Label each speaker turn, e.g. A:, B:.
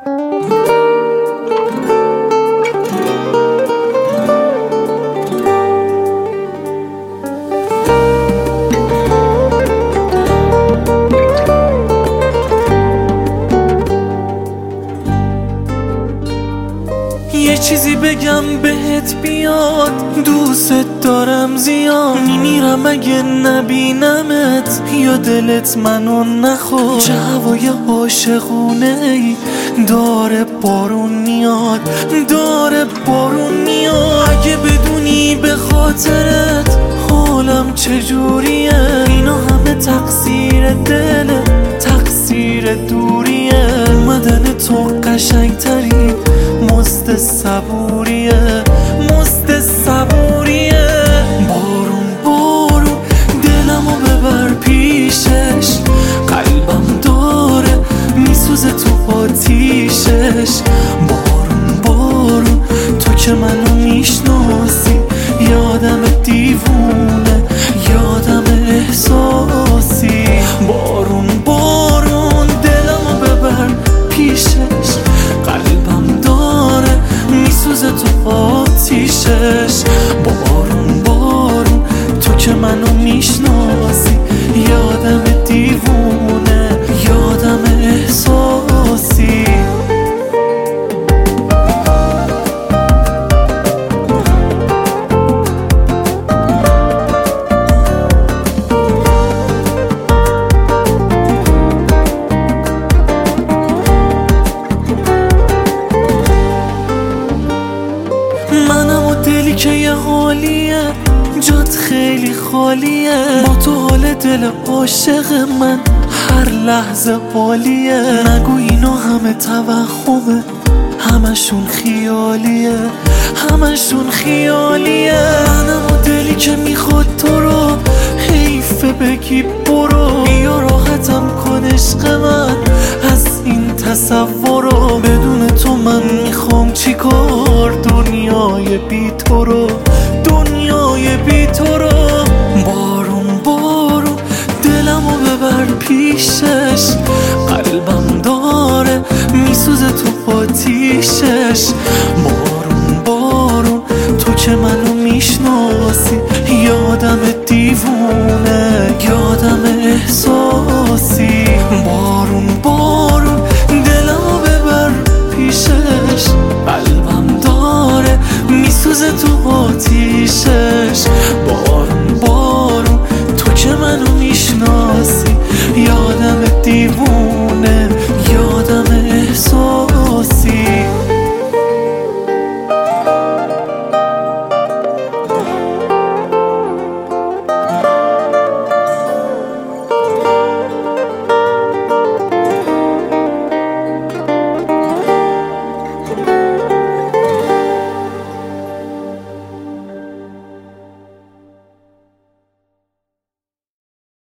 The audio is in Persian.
A: یه چیزی بگم بهت بیاد، دوست دارم زیاد، میمیرم اگه نبینمت یا دلت منو نخواد. چه هوای عاشقونه ای، داره بارون میاد، داره بارون میاد. اگه بدونی به خاطرت حالم چجوریه، اینا همه تقصیر دله، تقصیر دوریه. اومدن تو قشنگترین مست صبوریه، مست صبوریه. بارون بارون دلمو ببر پیشش، قلبم داره میسوزه تو آتیشش. بارون بارون تو که منو میشناسی، یادم دیوونه، یادم احساسی. بارون بارون دلمو ببر پیشش، قلبم داره میسوزه تو آتیشش. بارون بارون تو که منو میشناسی، یادم دیوونه، یادم احساسی. منم و دلی که یه حالیه، جات خیلی خالیه. با تو حال دل عاشق من هر لحظه عالیه. نگو اینا همه توهمه، همشون خیالیه، همشون خیالیه. منم و دلی که میخواد تو رو، حیفه بگی برو. بیا راحتم کن عشق من از این تصورو. بدون تو من میخوام چیکار، دنیای بی تو رو، دنیای بی تو رو. بارون بارون دلمو ببر پیشش، قلبم داره میسوزه تو آتیشش. بارون بارون تو که منو میشناسی، یادم دیوونه، یادم احساسی.